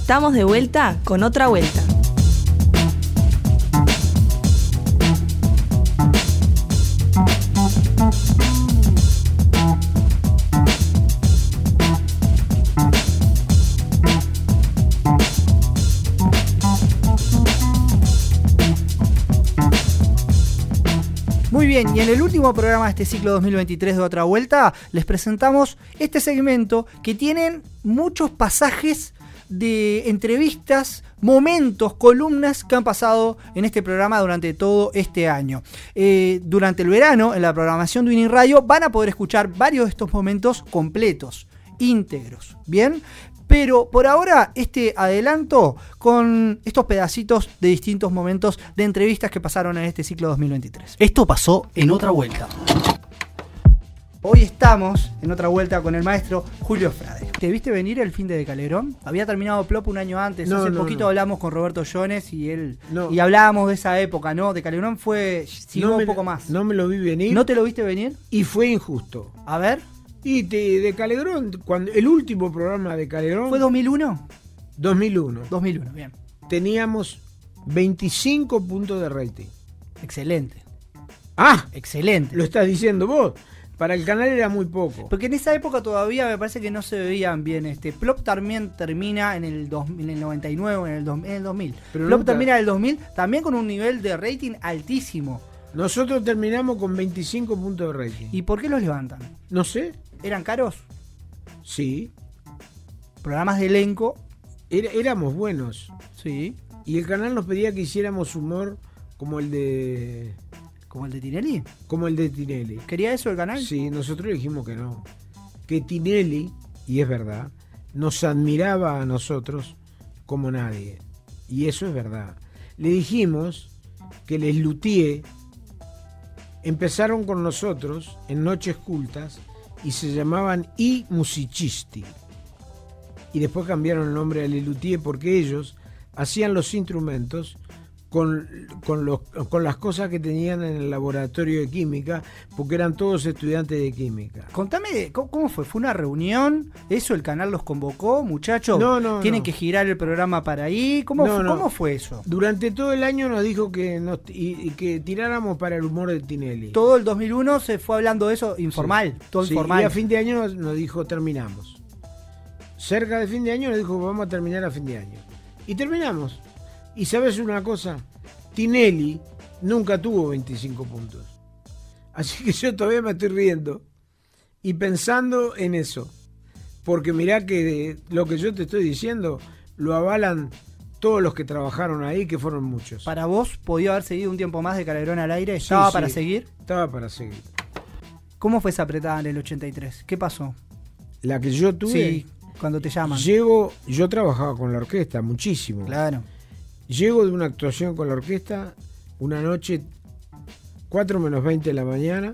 Estamos de vuelta con otra vuelta. Muy bien, y en el último programa de este ciclo 2023 de Otra Vuelta les presentamos este segmento que tienen muchos pasajes de entrevistas, momentos, columnas que han pasado en este programa durante todo este año. Durante el verano, en la programación de Winning Radio, van a poder escuchar varios de estos momentos completos, íntegros, ¿bien? Pero por ahora, este adelanto con estos pedacitos de distintos momentos de entrevistas que pasaron en este ciclo 2023. Esto pasó en Otra Vuelta. Hoy estamos en Otra Vuelta con el maestro Julio Frade. ¿Te viste venir el fin de Calderón? Había terminado Plop un año antes. Hace poquito hablamos con Roberto Jones y y hablábamos de esa época, ¿no? De Calderón siguió un poco más. No me lo vi venir. ¿No te lo viste venir? Y fue injusto. A ver. Y de Calderón, cuando el último programa de Calderón... ¿Fue 2001? 2001. 2001, bien. Teníamos 25 puntos de rating. Excelente. ¡Ah! Excelente. Lo estás diciendo vos. Para el canal era muy poco. Porque en esa época todavía me parece que no se veían bien. Plop también termina en el 99 o en el 2000. Pero Plop nunca... termina en el 2000 también con un nivel de rating altísimo. Nosotros terminamos con 25 puntos de rating. ¿Y por qué los levantan? No sé. ¿Eran caros? Sí. Programas de elenco. Éramos buenos. Sí. Y el canal nos pedía que hiciéramos humor como el de... ¿Como el de Tinelli? Como el de Tinelli. ¿Quería eso el canal? Sí, nosotros dijimos que no. Que Tinelli, y es verdad, nos admiraba a nosotros como nadie. Y eso es verdad. Le dijimos que les Luthier empezaron con nosotros en Noches Cultas y se llamaban I Musicisti. Y después cambiaron el nombre a Les Luthier porque ellos hacían los instrumentos con las cosas que tenían en el laboratorio de química, porque eran todos estudiantes de química. Contame, ¿cómo fue? ¿Fue una reunión? ¿Eso el canal los convocó, muchachos? No. ¿Tienen que girar el programa para ahí? ¿Cómo fue eso? Durante todo el año nos dijo que tiráramos para el humor de Tinelli. Todo el 2001 se fue hablando de eso informal, sí. Todo informal. Y a fin de año nos dijo terminamos. Cerca de fin de año nos dijo vamos a terminar a fin de año. Y terminamos. Y sabes una cosa, Tinelli nunca tuvo 25 puntos. Así que yo todavía me estoy riendo y pensando en eso. Porque mirá que lo que yo te estoy diciendo lo avalan todos los que trabajaron ahí, que fueron muchos. ¿Para vos podía haber seguido un tiempo más de Calderón al aire? ¿Estaba para seguir? Estaba para seguir. ¿Cómo fue esa apretada en el 83? ¿Qué pasó? La que yo tuve. Sí, cuando te llaman. Yo trabajaba con la orquesta muchísimo. Claro. Llego de una actuación con la orquesta, una noche, 4 menos 20 de la mañana,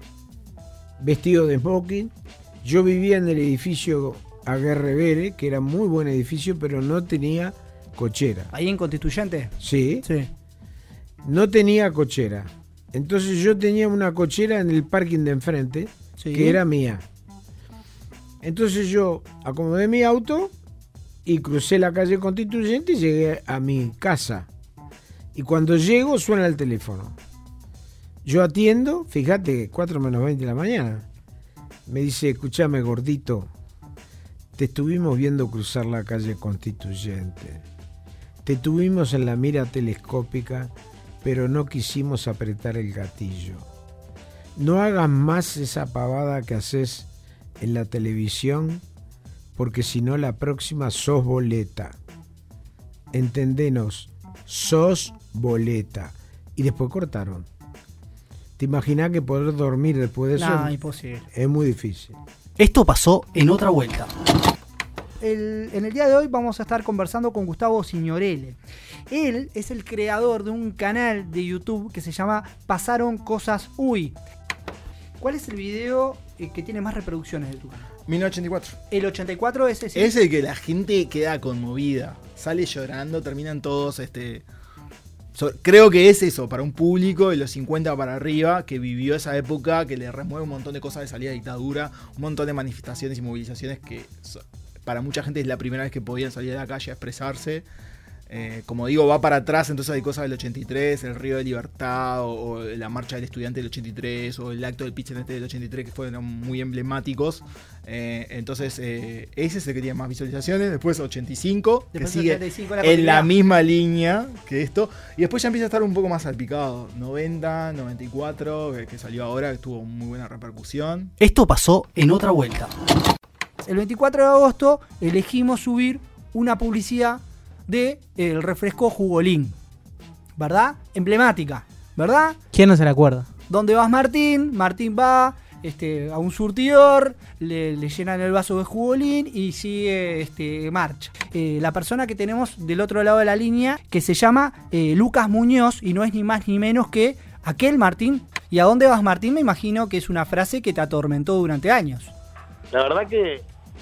vestido de smoking. Yo vivía en el edificio Aguerrevere, que era muy buen edificio, pero no tenía cochera. ¿Ahí en Constituyente? Sí. Sí. No tenía cochera. Entonces yo tenía una cochera en el parking de enfrente, sí, que era mía. Entonces yo acomodé mi auto y crucé la calle Constituyente y llegué a mi casa. Y cuando llego suena el teléfono. Yo atiendo, fíjate, 4 menos 20 de la mañana. Me dice, escúchame gordito, te estuvimos viendo cruzar la calle Constituyente. Te tuvimos en la mira telescópica, pero no quisimos apretar el gatillo. No hagas más esa pavada que haces en la televisión, porque si no la próxima sos boleta. Entendenos, sos boleta. Y después cortaron. ¿Te imaginás que poder dormir después de eso? No, imposible. Es muy difícil. Esto pasó en Otra Vuelta. En el día de hoy vamos a estar conversando con Gustavo Signorelle. Él es el creador de un canal de YouTube que se llama Pasaron Cosas Uy. ¿Cuál es el video que tiene más reproducciones de tu canal? 1984. El 84 es ese. Es el que la gente queda conmovida. Sale llorando, terminan todos creo que es eso, para un público de los 50 para arriba, que vivió esa época, que le remueve un montón de cosas de salida de dictadura, un montón de manifestaciones y movilizaciones que para mucha gente es la primera vez que podían salir a la calle a expresarse. Como digo, va para atrás, entonces hay cosas del 83, el Río de Libertad, o la marcha del estudiante del 83, o el acto del Pichinete del 83, que fueron muy emblemáticos. Entonces, ese es el que tiene más visualizaciones. Después 85, Después que sigue 85 en la misma línea que esto. Y después ya empieza a estar un poco más salpicado. 90, 94, que salió ahora, que tuvo muy buena repercusión. Esto pasó en otra vuelta. El 24 de agosto elegimos subir una publicidad de el refresco Jugolín, ¿verdad? Emblemática, ¿verdad? ¿Quién no se la acuerda? ¿Dónde vas Martín? Martín va a un surtidor, le llenan el vaso de Jugolín y sigue marcha. La persona que tenemos del otro lado de la línea, que se llama Lucas Muñoz, y no es ni más ni menos que aquel Martín. ¿Y a dónde vas Martín? Me imagino que es una frase que te atormentó durante años. La verdad que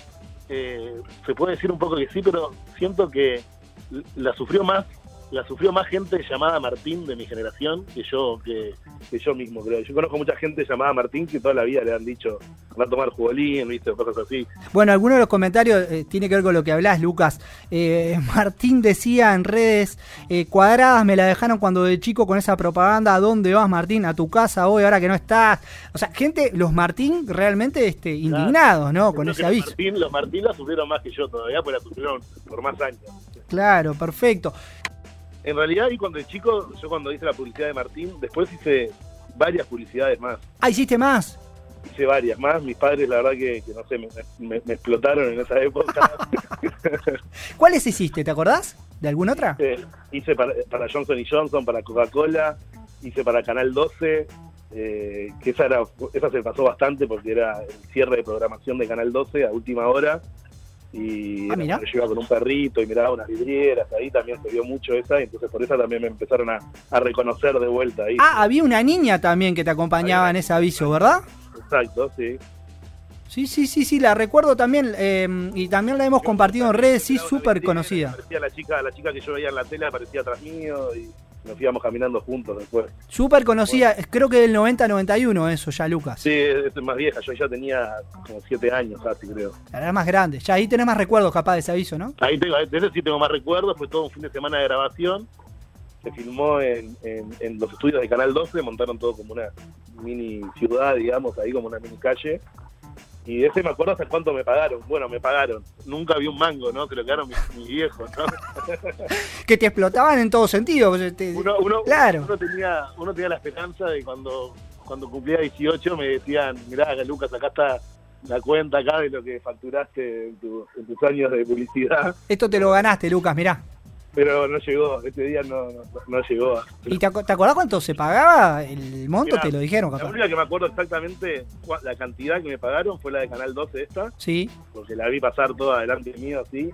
se puede decir un poco que sí, pero siento que la sufrió más gente llamada Martín de mi generación que yo mismo, creo. Yo conozco mucha gente llamada Martín que toda la vida le han dicho va a tomar Jugolín, ¿viste? Cosas así. Bueno, algunos de los comentarios tiene que ver con lo que hablás, Lucas. Martín decía en redes, cuadradas me la dejaron cuando de chico con esa propaganda. ¿A dónde vas, Martín? A tu casa hoy, ahora que no estás. O sea, gente, los Martín realmente indignados, ¿no? Con ese aviso. Los Martín la sufrieron más que yo todavía, porque la sufrieron por más años. Claro, perfecto. En realidad, y cuando de chico, yo cuando hice la publicidad de Martín, después hice varias publicidades más. Ah, ¿hiciste más? Hice varias más. Mis padres, la verdad que no sé, me explotaron en esa época. ¿Cuáles hiciste? ¿Te acordás? ¿De alguna otra? Hice para Johnson & Johnson, para Coca-Cola, hice para Canal 12, que esa se pasó bastante porque era el cierre de programación de Canal 12 a última hora. Y yo iba con un perrito y miraba unas vidrieras, ahí también se vio mucho esa, y entonces por eso también me empezaron a reconocer de vuelta ahí. Ah, había una niña también que te acompañaba en ese aviso, ¿verdad? Exacto, sí. Sí, la recuerdo también, y también la hemos compartido en redes, sí, súper conocida. Parecía la chica que yo veía en la tele, aparecía atrás mío, y nos íbamos caminando juntos después. Súper conocida, bueno. Creo que del 90-91 eso ya, Lucas. Sí, es más vieja, yo ya tenía como 7 años casi, creo. Era más grande, ya ahí tenés más recuerdos capaz de ese aviso, ¿no? Ahí de ese sí tengo más recuerdos, fue todo un fin de semana de grabación, se filmó en los estudios de Canal 12, montaron todo como una mini ciudad, digamos, ahí como una mini calle. Y de ese me acuerdo hasta cuánto me pagaron. Bueno, me pagaron. Nunca vi un mango, ¿no? Se lo quedaron mis viejos, ¿no? Que te explotaban en todo sentido. Claro. Uno tenía la esperanza de cuando cumplía 18 me decían, mirá, Lucas, acá está la cuenta acá de lo que facturaste en tus años de publicidad. Esto te lo ganaste, Lucas, mirá. Pero no llegó, este día no llegó. ¿Y te acordás cuánto se pagaba el monto? Mirá, te lo dijeron, capaz. La única que me acuerdo exactamente la cantidad que me pagaron fue la de Canal 12 esta. Sí. Porque la vi pasar toda delante mío así.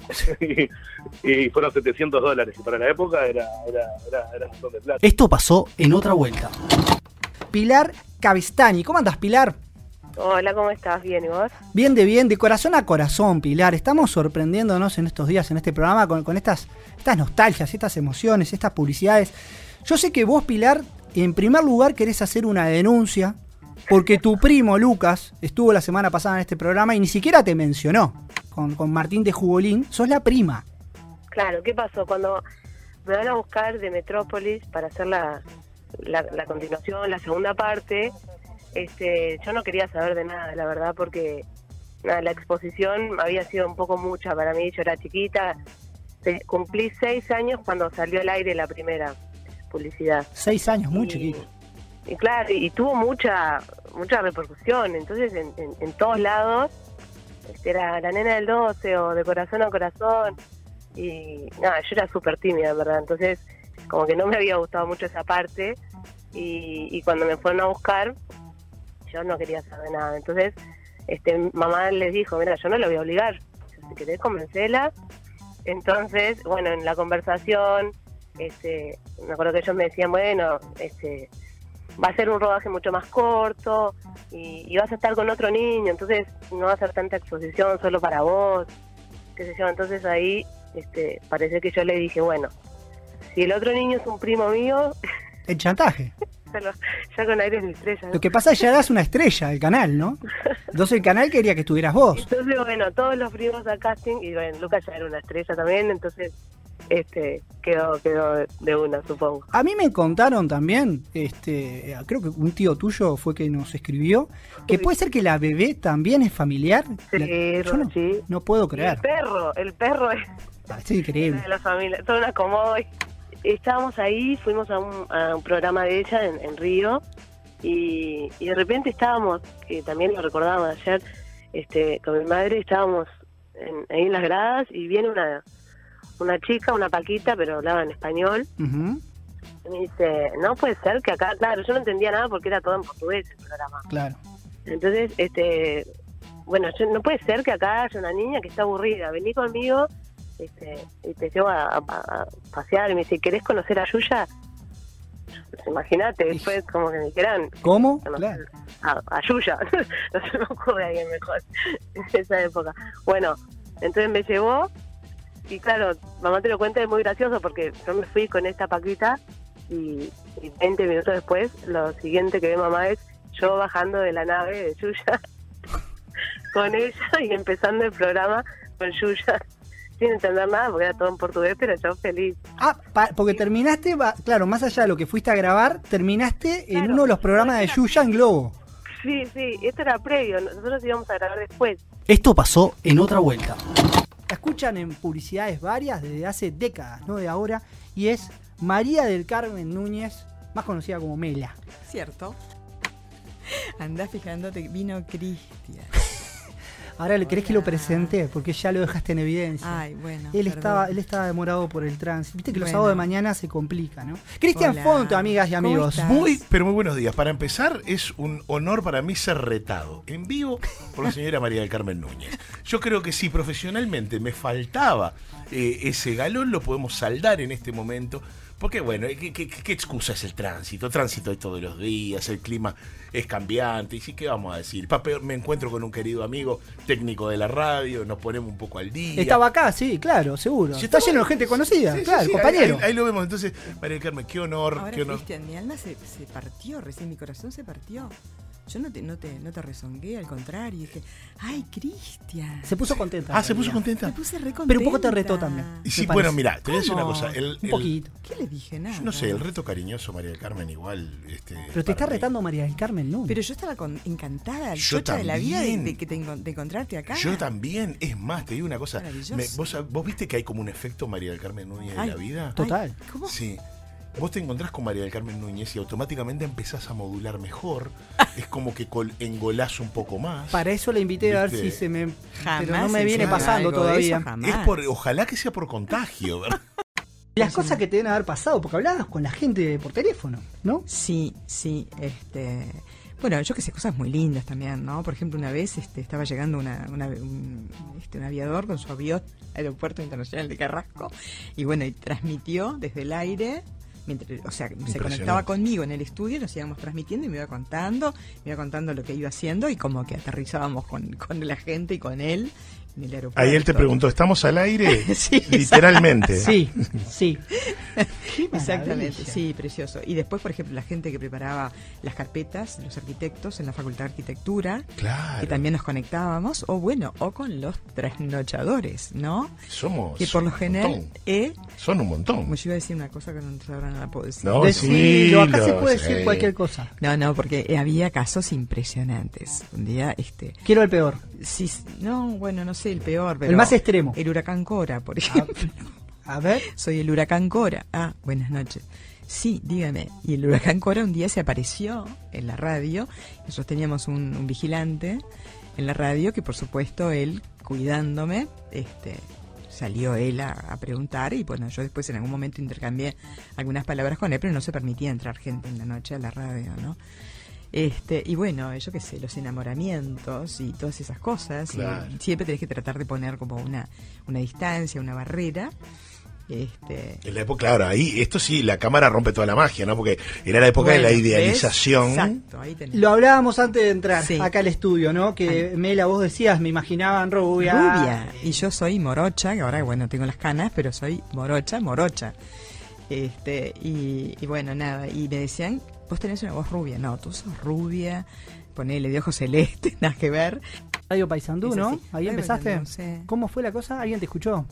y fueron $700, que para la época era un montón de plata. Esto pasó en otra vuelta. Pilar Cavestani. ¿Cómo andás, Pilar? Hola, ¿cómo estás? ¿Bien y vos? Bien, de corazón a corazón, Pilar. Estamos sorprendiéndonos en estos días, en este programa, con estas nostalgias, estas emociones, estas publicidades. Yo sé que vos, Pilar, en primer lugar querés hacer una denuncia, porque tu primo, Lucas, estuvo la semana pasada en este programa y ni siquiera te mencionó. Con Martín de Jugolín, sos la prima. Claro, ¿qué pasó? Cuando me van a buscar de Metrópolis para hacer la continuación, la segunda parte... yo no quería saber de nada, la verdad, porque la exposición había sido un poco mucha para mí. Yo era chiquita, cumplí 6 años cuando salió al aire la primera publicidad. 6 años, muy chiquito. Y claro, y tuvo mucha repercusión, entonces en todos lados era la nena del 12 o de corazón a corazón, y nada, yo era súper tímida, en verdad, entonces como que no me había gustado mucho esa parte, y cuando me fueron a buscar yo no quería saber nada. Entonces, mamá les dijo, mira, yo no la voy a obligar, si querés convencela. Entonces, bueno, en la conversación, me acuerdo que ellos me decían, bueno, va a ser un rodaje mucho más corto y vas a estar con otro niño, entonces no va a ser tanta exposición solo para vos, qué sé yo. Entonces ahí, parece que yo le dije, bueno, si el otro niño es un primo mío... El chantaje. ya con aires de estrella, ¿no? Lo que pasa es que ya eras una estrella del canal, ¿no? Entonces el canal quería que estuvieras vos. Entonces, bueno, todos los primos al casting, y bueno, Lucas ya era una estrella también, entonces quedó de una, supongo. A mí me contaron también, creo que un tío tuyo fue que nos escribió, que puede ser que la bebé también es familiar. Sí, Yo no puedo creer. El perro es Es increíble. de la familia, todo un acomodo. Estábamos ahí, fuimos a un programa de ella en Río, y de repente estábamos, que también lo recordábamos ayer, con mi madre, estábamos ahí en las gradas, y viene una chica, una Paquita, pero hablaba en español. Uh-huh. Y me dice, no puede ser que acá, claro, yo no entendía nada porque era todo en portugués el programa. Claro. Entonces, bueno, no puede ser que acá haya una niña que está aburrida, vení conmigo, y te llevo a pasear. Y me dice, ¿querés conocer a Yuya? Pues, imagínate, después como que me dijeran, ¿Cómo? conocer Claro. a Yuya. No se me ocurre a alguien mejor en esa época. Bueno, entonces me llevó. Y claro, mamá te lo cuenta, es muy gracioso porque yo me fui con esta Paquita y 20 minutos después lo siguiente que ve mamá es yo bajando de la nave de Yuya con ella y empezando el programa con Yuya sin entender nada porque era todo en portugués, pero yo feliz. Porque terminaste, claro, más allá de lo que fuiste a grabar, terminaste en Claro, uno de los programas de Yuya en Globo. Sí, esto era previo, nosotros íbamos a grabar después. Esto pasó en otra vuelta. La escuchan en publicidades varias desde hace décadas, no de ahora, y es María del Carmen Núñez, más conocida como Mela. Cierto. Andá fijándote, vino Cristian. Ahora, ¿querés que lo presente? Porque ya lo dejaste en evidencia. Ay, bueno. Él perdón. estaba demorado por el tránsito. Viste que los Bueno. sábados de mañana se complica, ¿no? Cristian Hola. Fonto, amigas y ¿Cómo amigos. estás? Pero muy buenos días. Para empezar, es un honor para mí ser retado en vivo por la señora María del Carmen Núñez. Yo creo que si profesionalmente me faltaba ese galón, lo podemos saldar en este momento. Porque bueno, ¿qué excusa es el tránsito? El tránsito es todos los días, el clima es cambiante. Y sí, ¿qué vamos a decir? Me encuentro con un querido amigo técnico de la radio, nos ponemos un poco al día. Estaba acá, sí, claro, seguro. Sí, Está estaba- lleno de gente conocida, Sí, sí, claro, sí, compañero. ahí lo vemos. Entonces, María del Carmen, qué honor, Ahora, qué honor. Cristian, mi alma se partió, recién mi corazón se partió. Yo no te rezongué, al contrario, dije, ay, Cristian. Se puso contenta. Se puso Me contenta. puse re contenta. Pero un poco te retó también. Y sí, me bueno, parece. mira, te voy a decir una ¿Cómo? cosa. Un poquito. ¿Qué le dije? Nada. Yo no sé, el reto cariñoso, María del Carmen, igual. Pero te para está mí. retando María del Carmen Núñez. Pero yo estaba encantada, Yo chocha de la vida también. de encontrarte acá. Yo también, es más, te digo una cosa. Maravilloso. ¿Vos viste que hay como un efecto María del Carmen Núñez Ay, en la vida? Total. Ay, ¿cómo? Sí. Vos te encontrás con María del Carmen Núñez y automáticamente empezás a modular mejor. Es como que engolás un poco más. Para eso le invité a ver ¿Viste? si se me... Jamás pero no me viene encima pasando algo de todavía. eso, jamás. Ojalá que sea por contagio, ¿verdad? Las cosas que te deben haber pasado, porque hablabas con la gente por teléfono, ¿no? Sí, bueno, yo que sé, cosas muy lindas también, ¿no? Por ejemplo, una vez estaba llegando un aviador con su avión al Aeropuerto Internacional de Carrasco y bueno, y transmitió desde el aire, se conectaba conmigo en el estudio, nos íbamos transmitiendo y me iba contando lo que iba haciendo y como que aterrizábamos con la gente y con él en el aeropuerto. Ahí él te preguntó, ¿estamos al aire? Sí, Literalmente. Sí. Exactamente, maravilla. sí, precioso. Y después, por ejemplo, la gente que preparaba las carpetas, los arquitectos en la Facultad de Arquitectura, Claro. que también nos conectábamos, o con los trasnochadores, ¿no? Somos Que por lo un general, montón. Son un montón. como yo iba a decir una cosa que ahora no la puedo decir. No, Decilo, acá se decilo, puede sí. decir cualquier cosa. No, porque había casos impresionantes. Un día, Quiero el peor. sí, no, bueno, no sé, el peor, pero El más extremo. el huracán Cora, por ejemplo. A ver. Soy el huracán Cora. Buenas noches. Sí, dígame. Y el huracán Cora un día se apareció en la radio. Nosotros teníamos un vigilante en la radio que, por supuesto, él, cuidándome, salió él a preguntar y bueno, yo después en algún momento intercambié algunas palabras con él, pero no se permitía entrar gente en la noche a la radio, ¿no? Y bueno, yo qué sé, los enamoramientos y todas esas cosas, Claro. y siempre tenés que tratar de poner como una distancia, una barrera. En la época, claro, ahí, esto sí, la cámara rompe toda la magia, ¿no? Porque era la época de la Bueno, idealización. ¿ves? Exacto, ahí tenés. Lo hablábamos antes de entrar Sí. acá al estudio, ¿no? Que Mela, vos decías, me imaginaban rubia. Rubia. Y yo soy morocha, que ahora, bueno, tengo las canas, pero soy morocha. Y bueno, nada, y me decían vos tenés una voz rubia. No, tú sos rubia, ponele de ojos celestes, nada que ver. Radio Paysandú, ¿no? Sí, Ahí empezaste. Paysandú, sí. ¿Cómo fue la cosa? ¿Alguien te escuchó?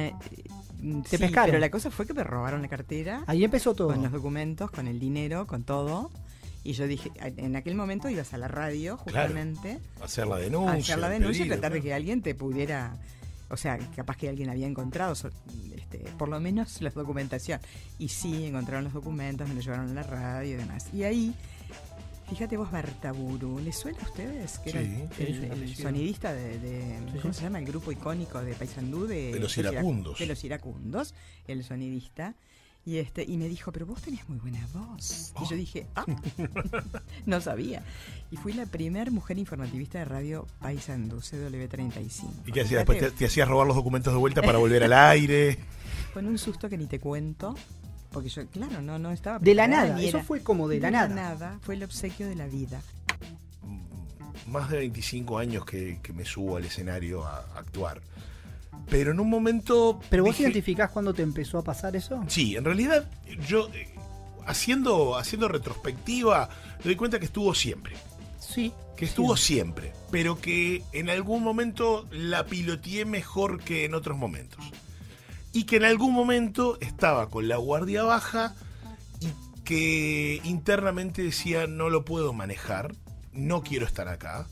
Te pescaron. Pero la cosa fue que me robaron la cartera. Ahí empezó todo. Con los documentos, con el dinero, con todo. Y yo dije, en aquel momento ibas a la radio, justamente. Claro, hacer la denuncia. Y tratar de que alguien te pudiera... O sea, capaz que alguien había encontrado, por lo menos la documentación. Y sí, encontraron los documentos, me los llevaron a la radio y demás. Y ahí... Fíjate vos, Bartaburu, ¿les suena a ustedes? Que sí, era el sonidista de ¿cómo se llama? El grupo icónico de Paysandú de los iracundos. De los iracundos, el sonidista. Y me dijo, pero vos tenés muy buena voz. Y yo dije, no sabía. Y fui la primer mujer informativista de radio Paysandú, CW35. ¿Y qué hacías? Después te hacías robar los documentos de vuelta para volver al aire. Con un susto que ni te cuento. Porque yo, claro, no estaba... De la nada, eso fue como de la nada. De la nada, fue el obsequio de la vida. Más de 25 años que me subo al escenario a actuar. Pero en un momento... ¿Pero vos identificás cuándo te empezó a pasar eso? Sí, en realidad yo, haciendo retrospectiva, me doy cuenta que estuvo siempre. Sí. Que estuvo siempre, pero que en algún momento la piloteé mejor que en otros momentos. Y que en algún momento estaba con la guardia baja y que internamente decía no lo puedo manejar, no quiero estar acá,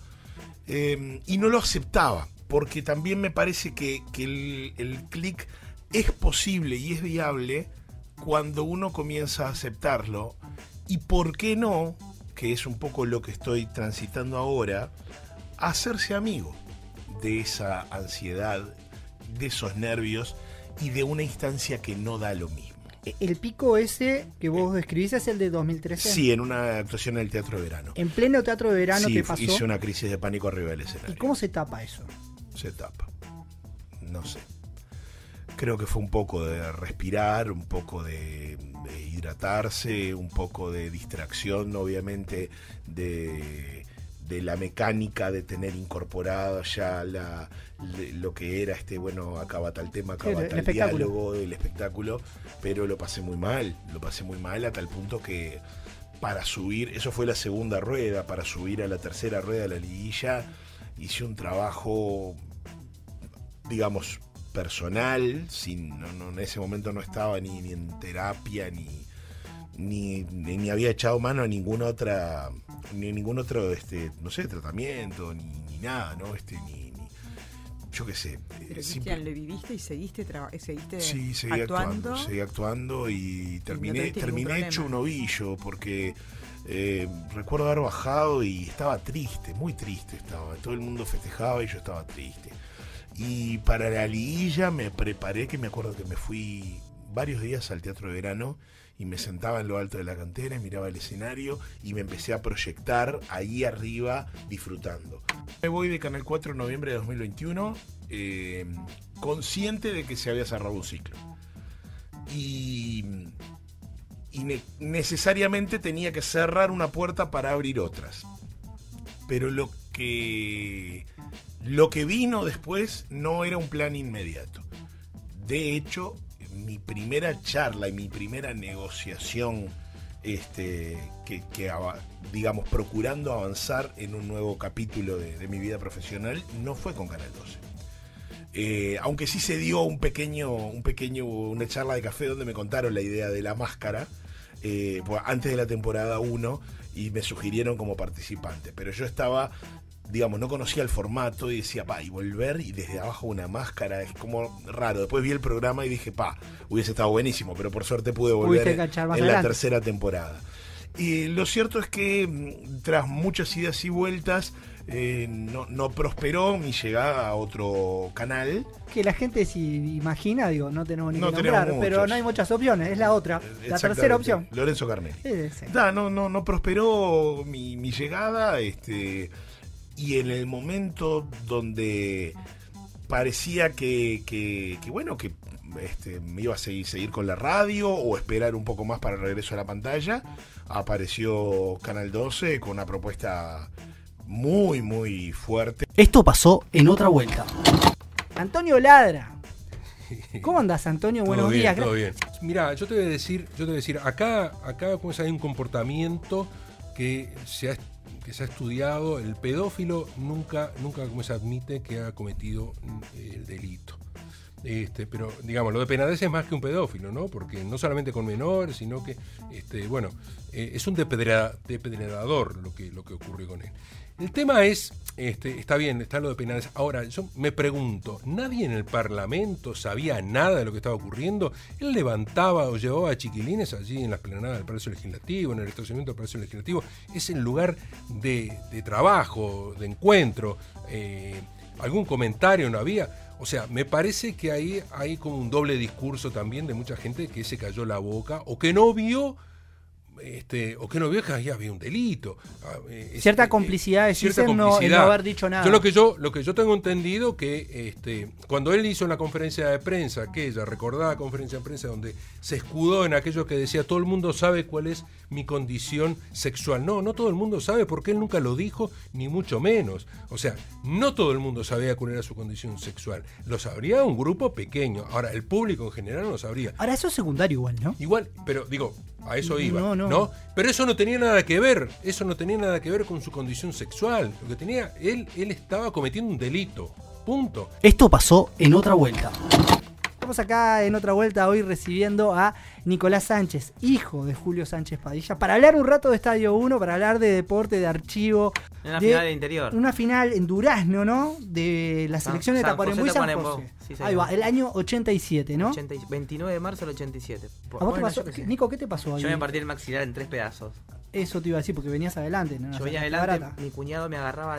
y no lo aceptaba, porque también me parece que el clic es posible y es viable cuando uno comienza a aceptarlo, y por qué no, que es un poco lo que estoy transitando ahora, hacerse amigo de esa ansiedad, de esos nervios, y de una instancia que no da lo mismo. ¿El pico ese que vos describís es el de 2013? Sí, en una actuación en el Teatro de Verano. ¿En pleno Teatro de Verano sí, te pasó? hice una crisis de pánico arriba del escenario. ¿Y cómo se tapa eso? Se tapa. No sé. Creo que fue un poco de respirar, un poco de hidratarse, un poco de distracción, obviamente, de la mecánica de tener incorporado ya lo que era acaba tal tema, acaba tal diálogo, el espectáculo, pero lo pasé muy mal a tal punto que para subir, eso fue la segunda rueda, para subir a la tercera rueda de la liguilla, hice un trabajo, digamos, personal, en ese momento no estaba ni en terapia, ni había echado mano a ningún otro no sé, tratamiento ni nada, ¿no? Yo qué sé. Pero Cristian, lo viviste y seguiste sí, seguí actuando y terminé hecho un ovillo porque recuerdo haber bajado y estaba triste, muy triste estaba, todo el mundo festejaba y yo estaba triste. Y para la liguilla me preparé, que me acuerdo que me fui varios días al Teatro de Verano y me sentaba en lo alto de la cantera y miraba el escenario y me empecé a proyectar ahí arriba disfrutando. Me voy de Canal 4 en noviembre de 2021, consciente de que se había cerrado un ciclo. Y necesariamente tenía que cerrar una puerta para abrir otras. Pero lo que vino después no era un plan inmediato. De hecho, mi primera charla y mi primera negociación, digamos, procurando avanzar en un nuevo capítulo de mi vida profesional, no fue con Canal 12. Aunque sí se dio una charla de café donde me contaron la idea de la máscara, antes de la temporada 1, y me sugirieron como participante, pero yo estaba, digamos, no conocía el formato y decía, y volver y desde abajo una máscara es como raro. Después vi el programa y dije, hubiese estado buenísimo, pero por suerte pude volver en la tercera temporada. Y lo cierto es que tras muchas idas y vueltas no prosperó mi llegada a otro canal. Que la gente se imagina, no tenemos ni que nombrar, pero no hay muchas opciones, es la otra, la tercera opción. Lorenzo Carnelli. No prosperó mi llegada, y en el momento donde parecía que me iba a seguir con la radio o esperar un poco más para el regreso a la pantalla, apareció Canal 12 con una propuesta muy, muy fuerte. Esto pasó en Otra Vuelta. Antonio Ladra, ¿Cómo andás, Antonio? Buenos días. Todo bien. Mirá, yo te voy a decir, acá como hay un comportamiento que se ha estudiado. El pedófilo nunca como se admite que ha cometido el delito. Pero digamos, lo de Penades es más que un pedófilo, ¿no? Porque no solamente con menores, sino que es un depredador lo que ocurrió con él. El tema es, está bien, está lo de Penades. Ahora, yo me pregunto, ¿nadie en el Parlamento sabía nada de lo que estaba ocurriendo? Él levantaba o llevaba a chiquilines allí en la esplanada del Palacio Legislativo, en el estacionamiento del Palacio Legislativo. Es el lugar de trabajo, de encuentro. ¿Algún comentario no había? O sea, me parece que ahí hay como un doble discurso también de mucha gente que se cayó la boca o que no vio que ahí había un delito. Cierta complicidad de César no haber dicho nada. Lo que yo tengo entendido que cuando él hizo una conferencia de prensa, aquella recordada conferencia de prensa donde se escudó en aquello que decía todo el mundo sabe cuál es mi condición sexual. No todo el mundo sabe porque él nunca lo dijo, ni mucho menos. O sea, no todo el mundo sabía cuál era su condición sexual. Lo sabría un grupo pequeño. Ahora, el público en general no lo sabría. Ahora, eso es secundario igual, ¿no? Igual, pero digo, a eso iba. No. Pero eso no tenía nada que ver. Eso no tenía nada que ver con su condición sexual. Lo que tenía, él estaba cometiendo un delito. Punto. Esto pasó en Otra Vuelta. Estamos acá en Otra Vuelta hoy recibiendo a Nicolás Sánchez, hijo de Julio Sánchez Padilla, para hablar un rato de Estadio 1, para hablar de deporte, de archivo. Una final de interior. Una final en Durazno, ¿no? De la selección de Tacuarembó y San José. Sí, ahí va, el año 87, ¿no? 29 de marzo del 87. ¿A vos te pasó? Nico, ¿qué te pasó ahí? Yo me partí el maxilar en 3 pedazos. Eso te iba a decir, porque venías adelante, ¿no? Yo venía adelante, mi cuñado me agarraba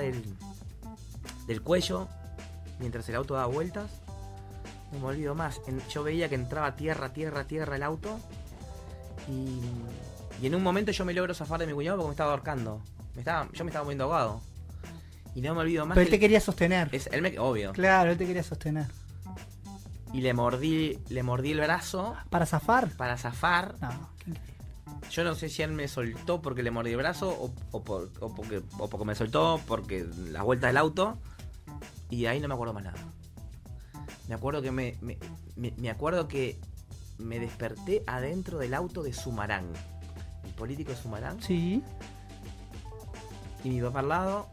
del cuello mientras el auto daba vueltas. No me olvido más. Yo veía que entraba tierra el auto. Y en un momento yo me logro zafar de mi cuñado porque me estaba ahorcando. Yo me estaba moviendo ahogado. Y no me olvido más. Pero él te quería sostener. Obvio. Claro, él te quería sostener. Y le mordí el brazo. ¿Para zafar? Para zafar. No, yo no sé si él me soltó porque le mordí el brazo o porque me soltó porque las vueltas del auto. Y de ahí no me acuerdo más nada. Me acuerdo que me acuerdo que me desperté adentro del auto de Sumarán, el político de Sumarán. Sí. Y mi papá al lado.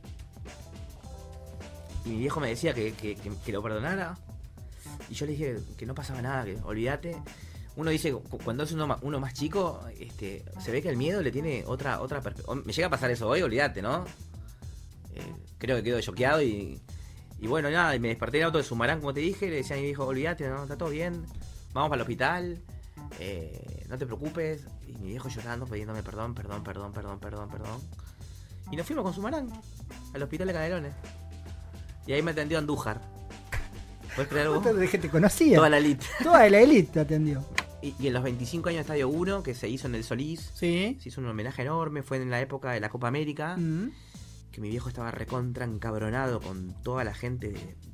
Y mi viejo me decía que lo perdonara. Y yo le dije que no pasaba nada, que olvídate. Uno dice, cuando es uno más chico, se ve que el miedo le tiene otra perspectiva. Me llega a pasar eso hoy, olvídate, ¿no? Creo que quedo choqueado y bueno, nada, me desperté en el auto de Sumarán, como te dije, le decía a mi viejo, olvídate, no, está todo bien, vamos para el hospital, no te preocupes. Y mi viejo llorando, pidiéndome perdón. Y nos fuimos con Sumarán al hospital de Canelones. Y ahí me atendió Andújar. ¿Puedes creer algo? ¿De gente conocía? Toda la elite. Toda la elite te atendió. Y en los 25 años de Estadio 1, que se hizo en el Solís, ¿sí? Se hizo un homenaje enorme, fue en la época de la Copa América. Que mi viejo estaba recontra encabronado con toda la gente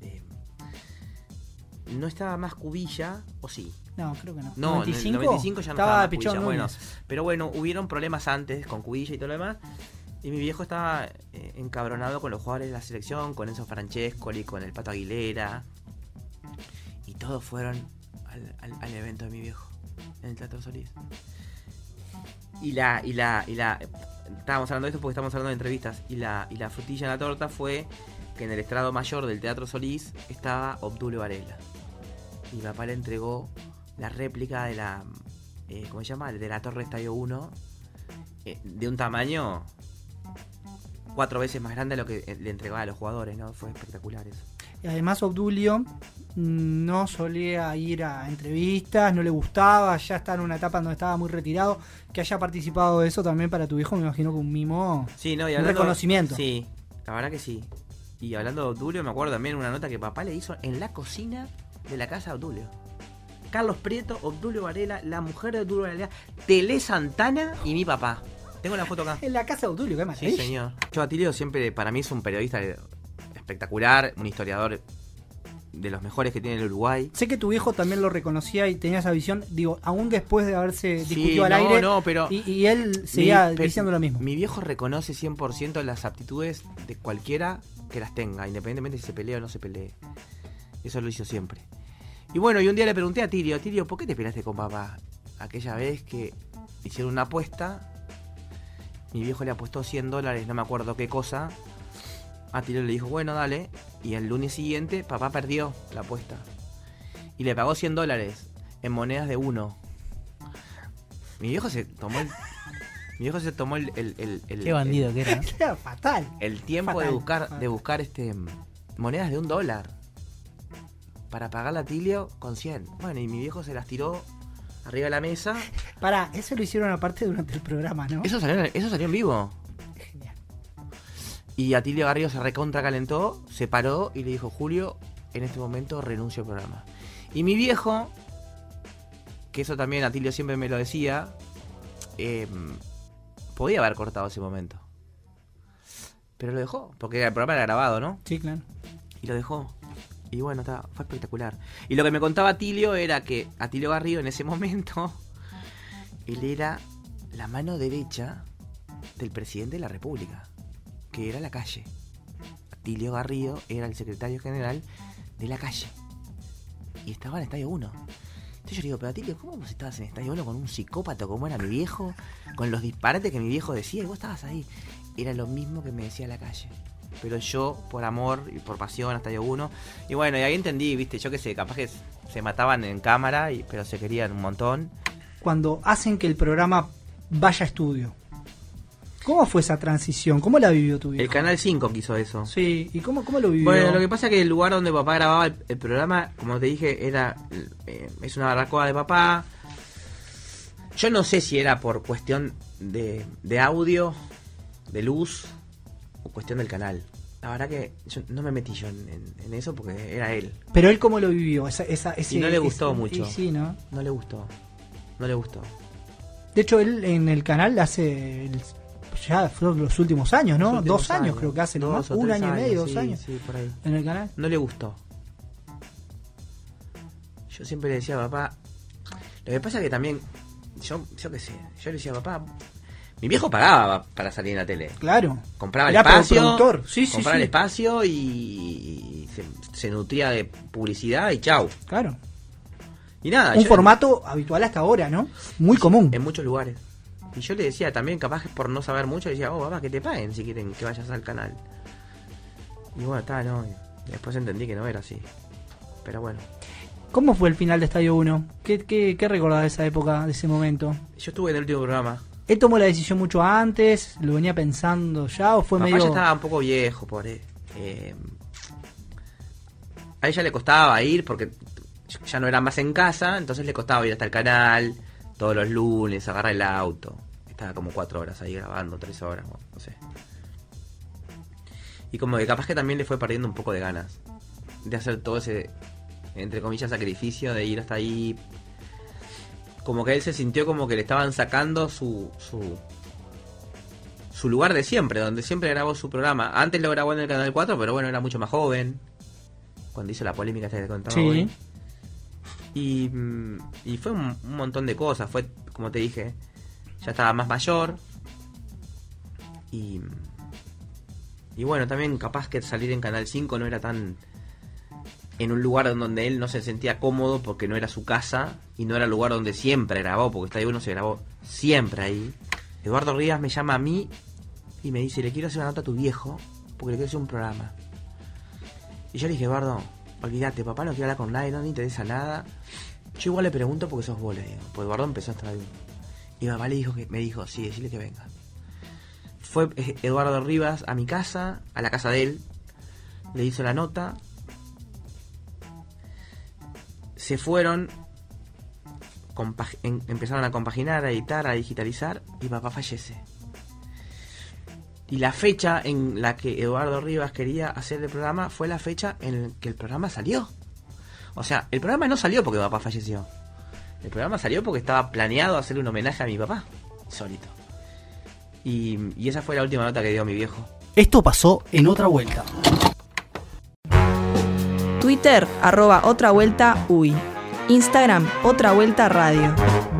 no estaba más Cubilla, ¿o sí? No, creo que no. No, en el 95 ya no estaba más Cubilla. Bueno, pero bueno, hubieron problemas antes con Cubilla y todo lo demás. Y mi viejo estaba encabronado con los jugadores de la selección, con Enzo Francescoli, con el Pato Aguilera. Y todos fueron al evento de mi viejo, en el Teatro Solís. Y la estábamos hablando de esto porque estamos hablando de entrevistas. Y la frutilla en la torta fue que en el estrado mayor del Teatro Solís estaba Obdulio Varela. Y mi papá le entregó la réplica de la ¿cómo se llama? De la Torre Estadio 1, de un tamaño 4 veces más grande a lo que le entregaba a los jugadores, ¿no? Fue espectacular eso. Y además Obdulio no solía ir a entrevistas, no le gustaba, ya está en una etapa donde estaba muy retirado. Que haya participado de eso también para tu hijo, me imagino que un mimo, sí, no, y un reconocimiento. Sí, la verdad que sí. Y hablando de Obdulio, me acuerdo también una nota que papá le hizo en la cocina de la casa de Obdulio. Carlos Prieto, Obdulio Varela, la mujer de Obdulio Varela, Telé Santana y mi papá. Tengo la foto acá. En la casa de Obdulio, qué maravilla. Sí, señor. Yo Atilio siempre, para mí es un periodista espectacular, un historiador de los mejores que tiene el Uruguay. Sé que tu viejo también lo reconocía y tenía esa visión, digo, aún después de haberse discutido al aire. No, pero y él seguía diciendo lo mismo. Mi viejo reconoce 100% las aptitudes de cualquiera que las tenga, independientemente si se pelea o no se pelee. Eso lo hizo siempre. Y bueno, y un día le pregunté a Tilio, ¿por qué te peleaste con papá? Aquella vez que hicieron una apuesta, mi viejo le apostó $100, no me acuerdo qué cosa. A Tilio le dijo, bueno, dale. Y el lunes siguiente, papá perdió la apuesta. Y le pagó $100 en monedas de 1. Mi viejo se tomó el... Qué bandido que era. Era fatal. El tiempo fatal. de buscar monedas de $1 para pagarle a Tilio con 100. Bueno, y mi viejo se las tiró arriba de la mesa. Pará, eso lo hicieron aparte durante el programa, ¿no? Eso salió en vivo. Genial. Y a Tilio Garrido se recontra calentó, se paró y le dijo, Julio, en este momento renuncio al programa. Y mi viejo, que eso también a Tilio siempre me lo decía, podía haber cortado ese momento. Pero lo dejó, porque el programa era grabado, ¿no? Sí, claro. Y lo dejó. Y bueno, fue espectacular. Y lo que me contaba Tilio era que a Tilio Garrido en ese momento, él era la mano derecha del presidente de la República, que era Lacalle. Tilio Garrido era el secretario general de Lacalle. Y estaba en Estadio 1. Entonces yo le digo, pero Tilio, ¿cómo vos estabas en Estadio 1 con un psicópata como era mi viejo? Con los disparates que mi viejo decía y vos estabas ahí. Era lo mismo que me decía Lacalle. Pero yo, por amor y por pasión, a Estadio 1. Y bueno, y ahí entendí, viste, yo qué sé, capaz que se mataban en cámara, pero se querían un montón. Cuando hacen que el programa vaya a estudio, ¿cómo fue esa transición? ¿Cómo la vivió tu viejo? El Canal 5 quiso eso. Sí, ¿y cómo lo vivió? Bueno, lo que pasa es que el lugar donde papá grababa el programa, como te dije, es una barbacoa de papá. Yo no sé si era por cuestión de audio, de luz, o cuestión del canal. La verdad que yo no me metí yo en eso porque era él. Pero él cómo lo vivió, y no le gustó mucho. Sí, ¿no? No le gustó. De hecho, él en el canal hace... Ya fueron los últimos años, ¿no? 2 años creo que hace, ¿no? 1 año y medio, 2 años. Sí, por ahí. En el canal. No le gustó. Yo siempre le decía a papá... Lo que pasa es que también... Yo qué sé. Yo le decía a papá... Mi viejo pagaba para salir en la tele. Claro. Compraba el espacio. Compraba el espacio y se nutría de publicidad y chau. Claro. Y nada. Un formato habitual hasta ahora, ¿no? Muy común. En muchos lugares. Y yo le decía también, capaz que por no saber mucho, le decía, papá, que te paguen si quieren que vayas al canal. Y bueno, no. Después entendí que no era así. Pero bueno. ¿Cómo fue el final de Estadio 1? ¿Qué recordás de esa época, de ese momento? Yo estuve en el último programa. ¿Él tomó la decisión mucho antes? ¿Lo venía pensando ya o fue papá medio...? Ya estaba un poco viejo, pobre. A ella le costaba ir porque ya no era más en casa, entonces le costaba ir hasta el canal todos los lunes, agarrar el auto. Estaba como 4 horas ahí grabando, 3 horas, no sé. Y como que capaz que también le fue perdiendo un poco de ganas de hacer todo ese, entre comillas, sacrificio de ir hasta ahí. Como que él se sintió como que le estaban sacando su lugar de siempre, donde siempre grabó su programa. Antes lo grabó en el Canal 4, pero bueno, era mucho más joven. Cuando hizo la polémica esta que contaba hoy. Y fue un montón de cosas. Fue, como te dije, ya estaba más mayor. Y bueno, también capaz que salir en Canal 5 no era tan... En un lugar donde él no se sentía cómodo porque no era su casa y no era el lugar donde siempre grabó, porque Estadio 1 se grabó siempre ahí. Eduardo Rivas me llama a mí y me dice, le quiero hacer una nota a tu viejo porque le quiero hacer un programa. Y yo le dije, Eduardo, olvídate, papá no quiere hablar con nadie, no le interesa nada. Yo igual le pregunto porque sos vos, le digo. Pues Eduardo empezó a estar ahí. Y papá me dijo, sí, decirle que venga. Fue Eduardo Rivas a mi casa, a la casa de él, le hizo la nota. Se fueron, empezaron a compaginar, a editar, a digitalizar y papá fallece. Y la fecha en la que Eduardo Rivas quería hacer el programa fue la fecha en la que el programa salió. O sea, el programa no salió porque papá falleció. El programa salió porque estaba planeado hacerle un homenaje a mi papá, solito. Y esa fue la última nota que dio mi viejo. Esto pasó en Otra Vuelta. Twitter, @otravuelta_uy. Instagram, Otra Vuelta Radio.